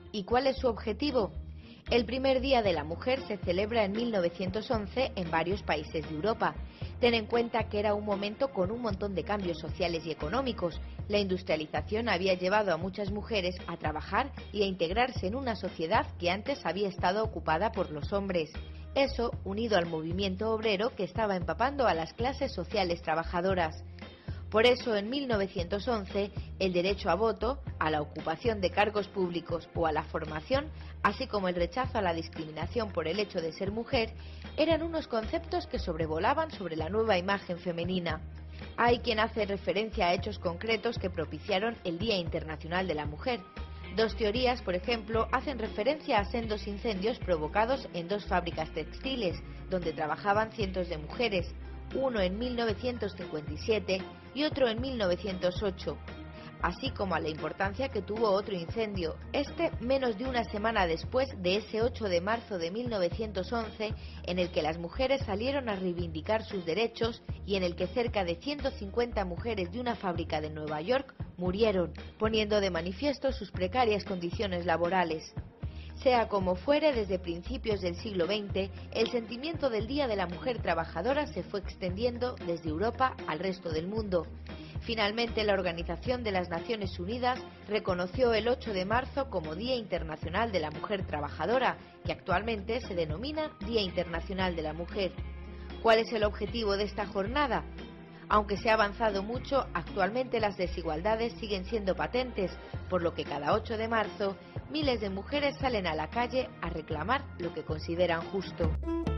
¿Y cuál es su objetivo? El primer Día de la Mujer se celebra en mil novecientos once en varios países de Europa. Ten en cuenta que era un momento con un montón de cambios sociales y económicos. La industrialización había llevado a muchas mujeres a trabajar y a integrarse en una sociedad que antes había estado ocupada por los hombres. Eso, unido al movimiento obrero que estaba empapando a las clases sociales trabajadoras. Por eso, en mil novecientos once, el derecho a voto, a la ocupación de cargos públicos o a la formación, así como el rechazo a la discriminación por el hecho de ser mujer, eran unos conceptos que sobrevolaban sobre la nueva imagen femenina. Hay quien hace referencia a hechos concretos que propiciaron el Día Internacional de la Mujer. Dos teorías, por ejemplo, hacen referencia a sendos incendios provocados en dos fábricas textiles, donde trabajaban cientos de mujeres, uno en mil novecientos cincuenta y siete y otro en mil novecientos ocho, así como a la importancia que tuvo otro incendio, este menos de una semana después de ese ocho de marzo de mil novecientos once, en el que las mujeres salieron a reivindicar sus derechos y en el que cerca de ciento cincuenta mujeres de una fábrica de Nueva York murieron, poniendo de manifiesto sus precarias condiciones laborales. Sea como fuere, desde principios del siglo veinte, el sentimiento del Día de la Mujer Trabajadora se fue extendiendo desde Europa al resto del mundo. Finalmente, la Organización de las Naciones Unidas reconoció el ocho de marzo como Día Internacional de la Mujer Trabajadora, que actualmente se denomina Día Internacional de la Mujer. ¿Cuál es el objetivo de esta jornada? Aunque se ha avanzado mucho, actualmente las desigualdades siguen siendo patentes, por lo que cada ocho de marzo miles de mujeres salen a la calle a reclamar lo que consideran justo.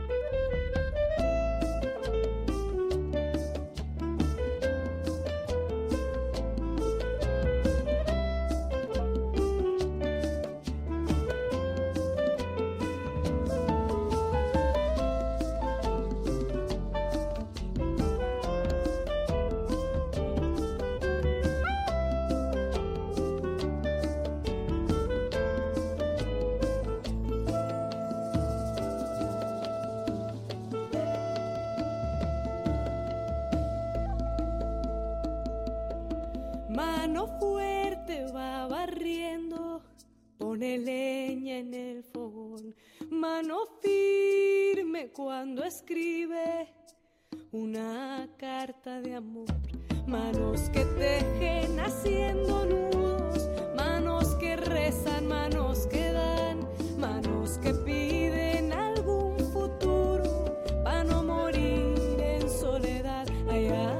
Mano fuerte va barriendo, pone leña en el fogón. Mano firme cuando escribe una carta de amor. Manos que tejen haciendo nudos, manos que rezan, manos que dan, manos que piden algún futuro para no morir en soledad. Allá.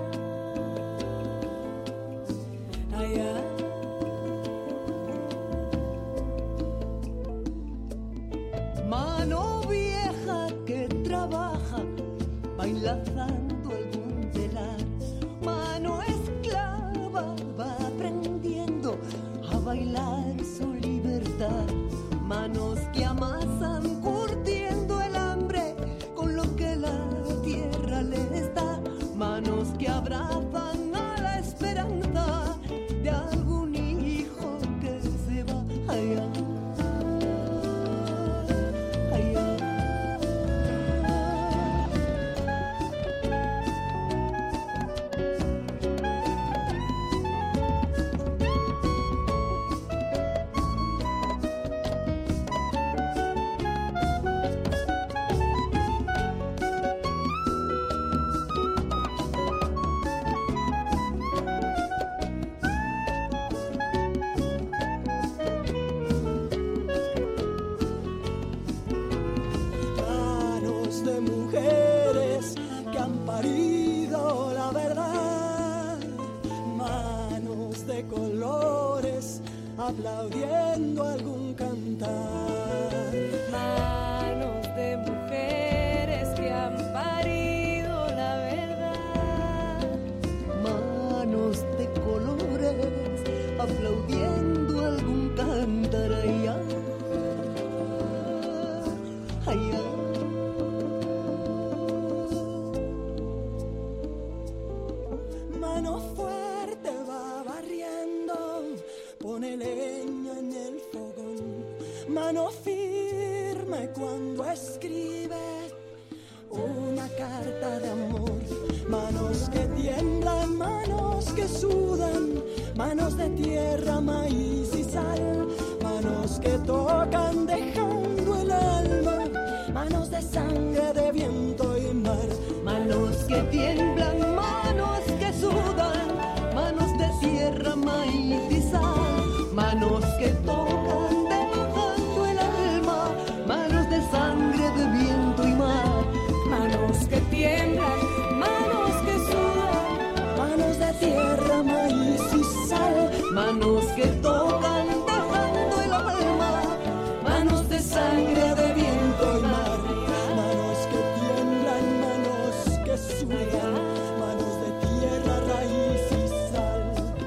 Mano vieja que trabaja, bailando algún telar. Mano esclava va aprendiendo a bailar su libertad. Manos que amasan curtiendo el hambre con lo que la tierra les da. Manos que abrazan a la esperanza de algún hijo que se va allá. Aplaudiendo algún cantar. Manos de mujeres que han parido la verdad. Manos de colores aplaudiendo algún cantar. Allá, allá. Mano fuerte va barriendo, pone leña en el fogón. Mano firme cuando escribe una carta de amor. Manos que tiemblan, manos que sudan, manos de tierra, maíz y sal. Manos que tocan tiemblan, manos que sudan, manos de tierra, maíz y sal, manos que tocan dejando el alma, manos de sangre, de viento y mar, manos que tiemblan, manos que sudan, manos de tierra, raíz y sal.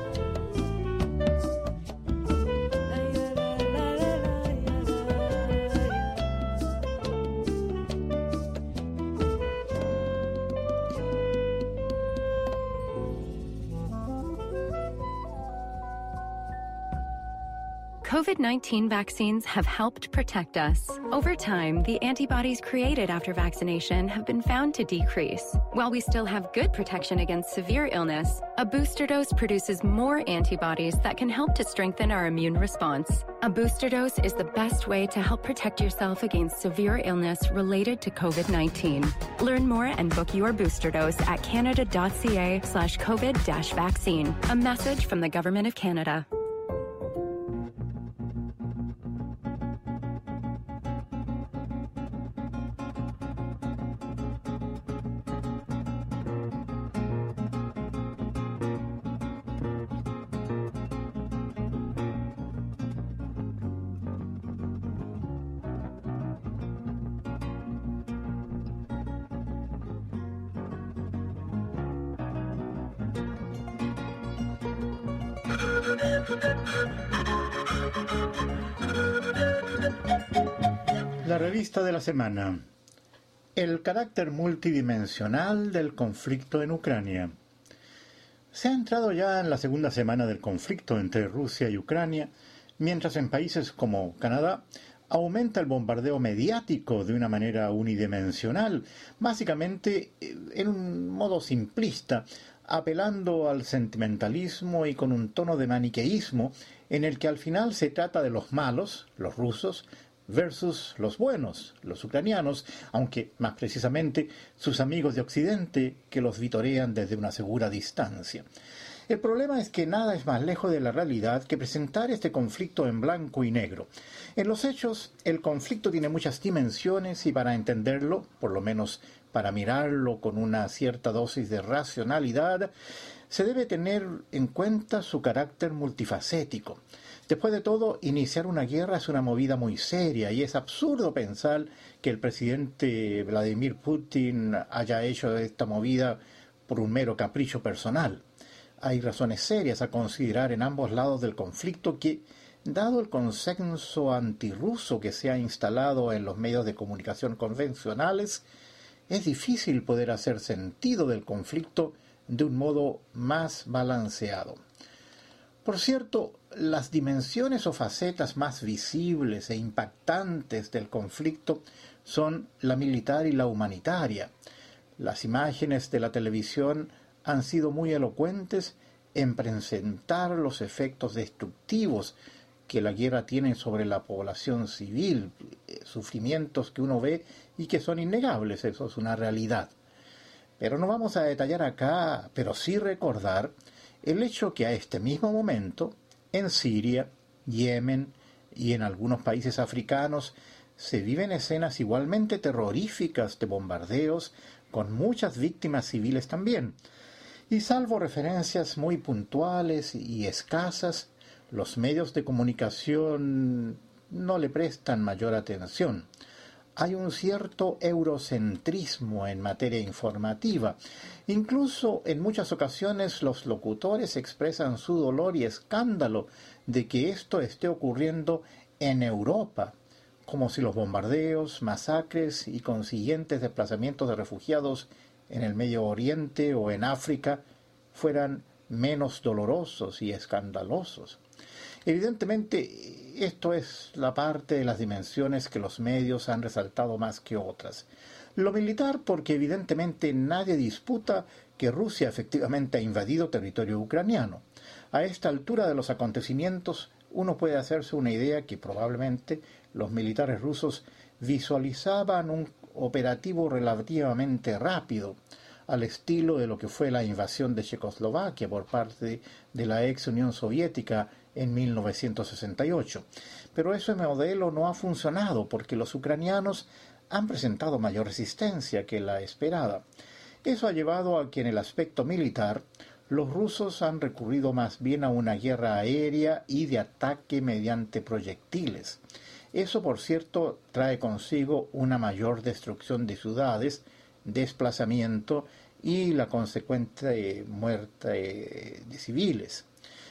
COVID nineteen vaccines have helped protect us. Over time, the antibodies created after vaccination have been found to decrease. While we still have good protection against severe illness, a booster dose produces more antibodies that can help to strengthen our immune response. A booster dose is the best way to help protect yourself against severe illness related to COVID nineteen. Learn more and book your booster dose at canada.ca slash COVID dash vaccine. A message from the Government of Canada. La revista de la semana. El carácter multidimensional del conflicto en Ucrania. Se ha entrado ya en la segunda semana del conflicto entre Rusia y Ucrania, mientras en países como Canadá aumenta el bombardeo mediático de una manera unidimensional, básicamente en un modo simplista, apelando al sentimentalismo y con un tono de maniqueísmo en el que al final se trata de los malos, los rusos, versus los buenos, los ucranianos, aunque más precisamente sus amigos de Occidente que los vitorean desde una segura distancia. El problema es que nada es más lejos de la realidad que presentar este conflicto en blanco y negro. En los hechos, el conflicto tiene muchas dimensiones y para entenderlo, por lo menos para mirarlo con una cierta dosis de racionalidad, se debe tener en cuenta su carácter multifacético. Después de todo, iniciar una guerra es una movida muy seria y es absurdo pensar que el presidente Vladimir Putin haya hecho esta movida por un mero capricho personal. Hay razones serias a considerar en ambos lados del conflicto que, dado el consenso antirruso que se ha instalado en los medios de comunicación convencionales, es difícil poder hacer sentido del conflicto de un modo más balanceado. Por cierto, las dimensiones o facetas más visibles e impactantes del conflicto son la militar y la humanitaria. Las imágenes de la televisión han sido muy elocuentes en presentar los efectos destructivos que la guerra tiene sobre la población civil, sufrimientos que uno ve y que son innegables, eso es una realidad. Pero no vamos a detallar acá, pero sí recordar el hecho que a este mismo momento, en Siria, Yemen y en algunos países africanos, se viven escenas igualmente terroríficas de bombardeos, con muchas víctimas civiles también. Y salvo referencias muy puntuales y escasas, los medios de comunicación no le prestan mayor atención. Hay un cierto eurocentrismo en materia informativa. Incluso en muchas ocasiones los locutores expresan su dolor y escándalo de que esto esté ocurriendo en Europa, como si los bombardeos, masacres y consiguientes desplazamientos de refugiados en el Medio Oriente o en África fueran menos dolorosos y escandalosos. Evidentemente, esto es la parte de las dimensiones que los medios han resaltado más que otras. Lo militar, porque evidentemente nadie disputa que Rusia efectivamente ha invadido territorio ucraniano. A esta altura de los acontecimientos, uno puede hacerse una idea que probablemente los militares rusos visualizaban un operativo relativamente rápido, al estilo de lo que fue la invasión de Checoslovaquia por parte de la ex Unión Soviética en mil novecientos sesenta y ocho. Pero ese modelo no ha funcionado porque los ucranianos han presentado mayor resistencia que la esperada. Eso ha llevado a que en el aspecto militar los rusos han recurrido más bien a una guerra aérea y de ataque mediante proyectiles. Eso, por cierto, trae consigo una mayor destrucción de ciudades, desplazamiento y la consecuente muerte de civiles.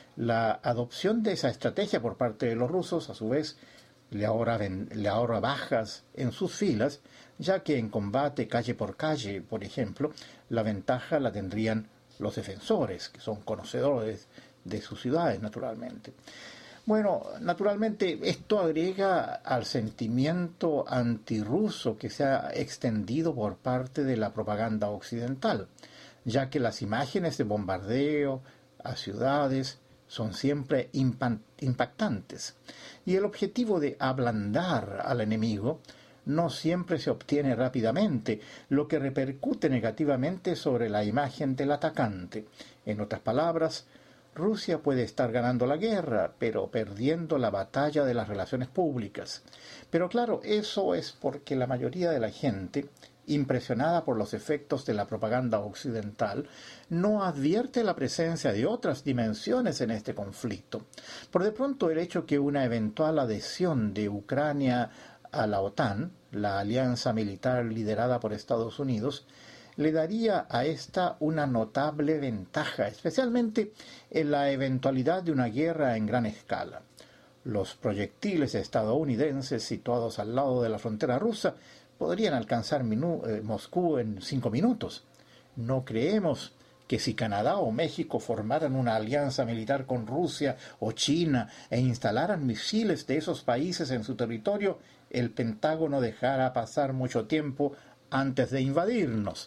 La adopción de esa estrategia por parte de los rusos, a su vez, le ahorra, le ahorra bajas en sus filas, ya que en combate calle por calle, por ejemplo, la ventaja la tendrían los defensores, que son conocedores de sus ciudades, naturalmente. Bueno, naturalmente esto agrega al sentimiento antirruso que se ha extendido por parte de la propaganda occidental, ya que las imágenes de bombardeo a ciudades son siempre impactantes, y el objetivo de ablandar al enemigo no siempre se obtiene rápidamente, lo que repercute negativamente sobre la imagen del atacante. En otras palabras, Rusia puede estar ganando la guerra, pero perdiendo la batalla de las relaciones públicas. Pero claro, eso es porque la mayoría de la gente, impresionada por los efectos de la propaganda occidental, no advierte la presencia de otras dimensiones en este conflicto. Por de pronto, el hecho que una eventual adhesión de Ucrania a la OTAN, la alianza militar liderada por Estados Unidos, le daría a esta una notable ventaja, especialmente en la eventualidad de una guerra en gran escala. Los proyectiles estadounidenses situados al lado de la frontera rusa podrían alcanzar Minu- eh, Moscú en cinco minutos. No creemos que si Canadá o México formaran una alianza militar con Rusia o China e instalaran misiles de esos países en su territorio, el Pentágono dejara pasar mucho tiempo antes de invadirnos.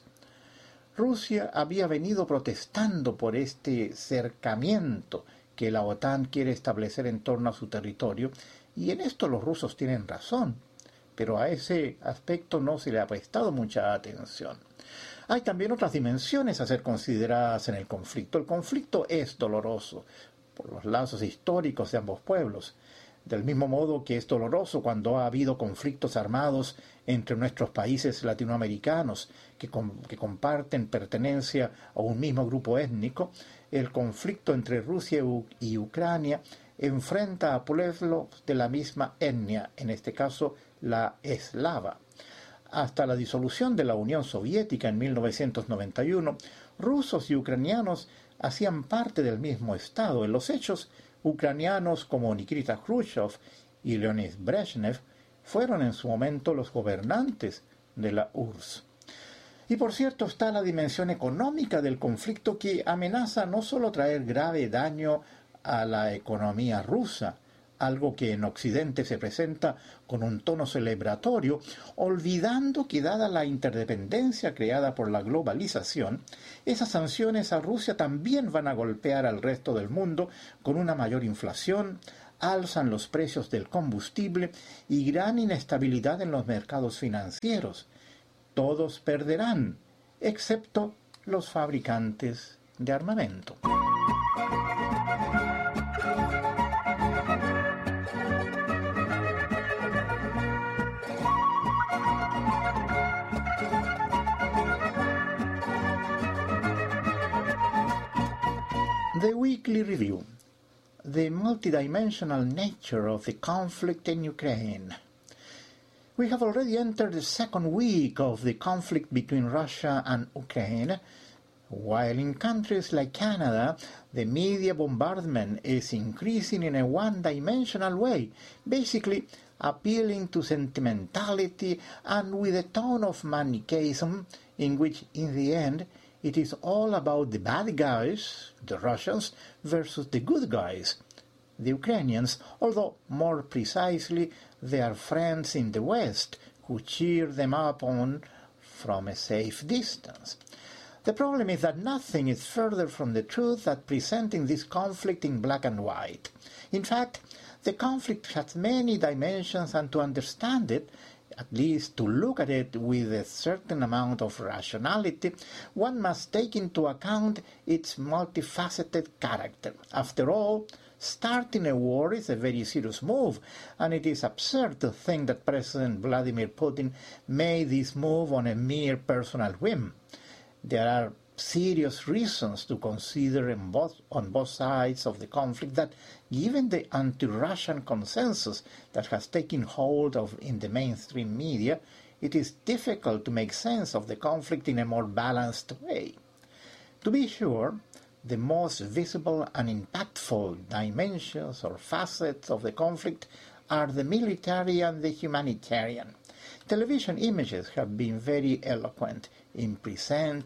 Rusia había venido protestando por este cercamiento que la OTAN quiere establecer en torno a su territorio, y en esto los rusos tienen razón, pero a ese aspecto no se le ha prestado mucha atención. Hay también otras dimensiones a ser consideradas en el conflicto. El conflicto es doloroso por los lazos históricos de ambos pueblos, del mismo modo que es doloroso cuando ha habido conflictos armados entre nuestros países latinoamericanos que, com- que comparten pertenencia a un mismo grupo étnico. El conflicto entre Rusia y Ucrania enfrenta a pueblos de la misma etnia, en este caso la eslava. Hasta la disolución de la Unión Soviética en mil novecientos noventa y uno, rusos y ucranianos hacían parte del mismo Estado. En los hechos, ucranianos como Nikita Khrushchev y Leonid Brezhnev fueron en su momento los gobernantes de la U R S S. Y por cierto está la dimensión económica del conflicto, que amenaza no solo traer grave daño a la economía rusa, algo que en Occidente se presenta con un tono celebratorio, olvidando que dada la interdependencia creada por la globalización, esas sanciones a Rusia también van a golpear al resto del mundo con una mayor inflación, alzan los precios del combustible y gran inestabilidad en los mercados financieros. Todos perderán, excepto los fabricantes de armamento. The Weekly Review. The multidimensional nature of the conflict in Ukraine. We have already entered the second week of the conflict between Russia and Ukraine. While in countries like Canada, the media bombardment is increasing in a one-dimensional way, basically appealing to sentimentality and with a tone of Manichaeism in which, in the end, it is all about the bad guys, the Russians, versus the good guys, the Ukrainians, although more precisely their friends in the West who cheer them up on from a safe distance. The problem is that nothing is further from the truth than presenting this conflict in black and white. In fact, the conflict has many dimensions, and to understand it, at least to look at it with a certain amount of rationality, one must take into account its multifaceted character. After all, Starting a war is a very serious move, and it is absurd to think that President Vladimir Putin made this move on a mere personal whim. There are serious reasons to consider in both, on both sides of the conflict that, given the anti-Russian consensus that has taken hold of in the mainstream media, it is difficult to make sense of the conflict in a more balanced way. To be sure, the most visible and impactful dimensions or facets of the conflict are the military and the humanitarian. Television images have been very eloquent in presenting